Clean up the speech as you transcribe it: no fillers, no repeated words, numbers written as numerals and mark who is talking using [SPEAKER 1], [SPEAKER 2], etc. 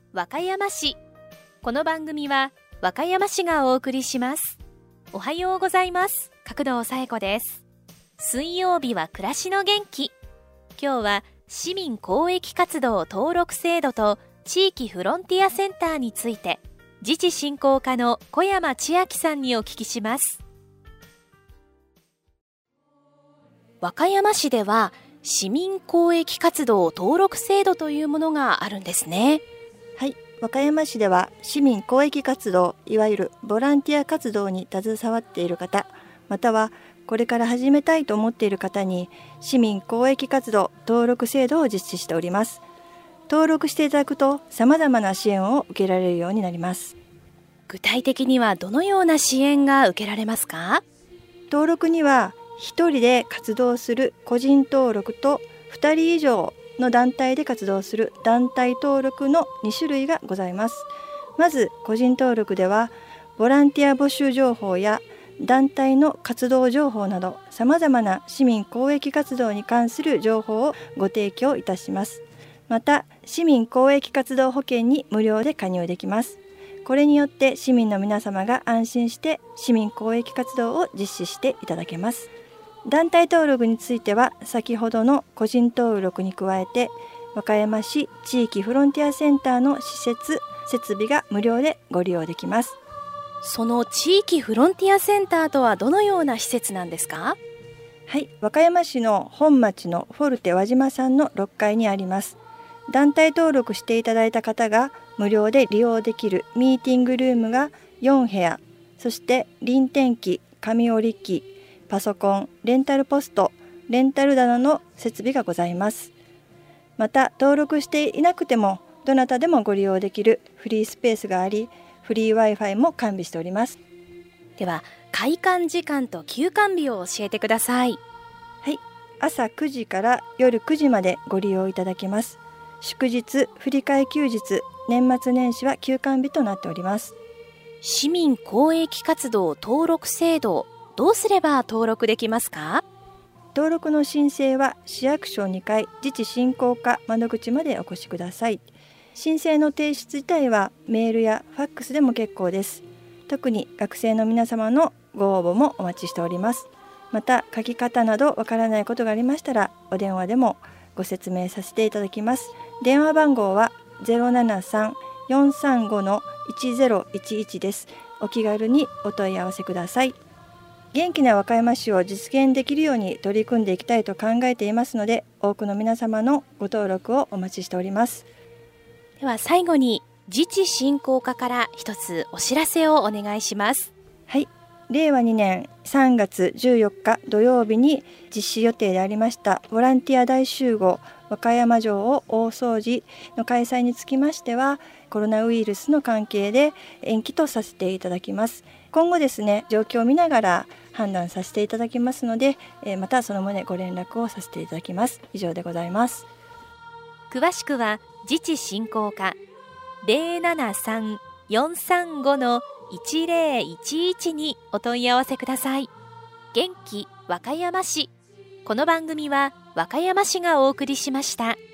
[SPEAKER 1] 和歌山市。この番組は和歌山市がお送りします。おはようございます。角堂紗恵子です。水曜日は暮らしの元気。今日は市民公益活動登録制度と地域フロンティアセンターについて、自治振興課の小山千秋さんにお聞きします。和歌山市では市民公益活動登録制度というものがあるんですね。
[SPEAKER 2] はい、和歌山市では市民公益活動、いわゆるボランティア活動に携わっている方、またはこれから始めたいと思っている方に市民公益活動登録制度を実施しております。登録していただくと様々な支援を受けられるようになります。
[SPEAKER 1] 具体的にはどのような支援が受けられますか？
[SPEAKER 2] 登録には1人で活動する個人登録と2人以上の団体で活動する団体登録の2種類がございます。まず個人登録ではボランティア募集情報や団体の活動情報など様々な市民公益活動に関する情報をご提供いたします。また市民公益活動保険に無料で加入できます。これによって市民の皆様が安心して市民公益活動を実施していただけます。団体登録については先ほどの個人登録に加えて和歌山市地域フロンティアセンターの施設・設備が無料でご利用できます。
[SPEAKER 1] その地域フロンティアセンターとはどのような施設なんですか？
[SPEAKER 2] はい、和歌山市の本町のフォルテ輪島さんの6階にあります。団体登録していただいた方が無料で利用できるミーティングルームが4部屋、そして輪転機、紙織り機、パソコン、レンタルポスト、レンタル棚の設備がございます。また登録していなくてもどなたでもご利用できるフリースペースがあり、フリー Wi-Fi も完備しております。
[SPEAKER 1] では開館時間と休館日を教えてください。
[SPEAKER 2] はい、朝9時から夜9時までご利用いただけます。祝日、振り替え休日、年末年始は休館日となっております。
[SPEAKER 1] 市民公益活動登録制度、どうすれば登録できますか？
[SPEAKER 2] 登録の申請は市役所2階自治振興課窓口までお越しください。申請の提出自体はメールやファックスでも結構です。特に学生の皆様のご応募もお待ちしております。また書き方などわからないことがありましたらお電話でもご説明させていただきます。電話番号は 073-435-1011 です。お気軽にお問い合わせください。元気な和歌山市を実現できるように取り組んでいきたいと考えていますので、多くの皆様のご登録をお待ちしております。
[SPEAKER 1] では最後に自治振興課から一つお知らせをお願いします。
[SPEAKER 2] はい、令和2年3月14日土曜日に実施予定でありましたボランティア大集合和歌山城を大掃除の開催につきましては、コロナウイルスの関係で延期とさせていただきます。今後ですね、状況を見ながら判断させていただきますので、またその旨ご連絡をさせていただきます。以上でございます。
[SPEAKER 1] 詳しくは自治振興課 073-435-1011 にお問い合わせください。元気和歌山市。この番組は和歌山市がお送りしました。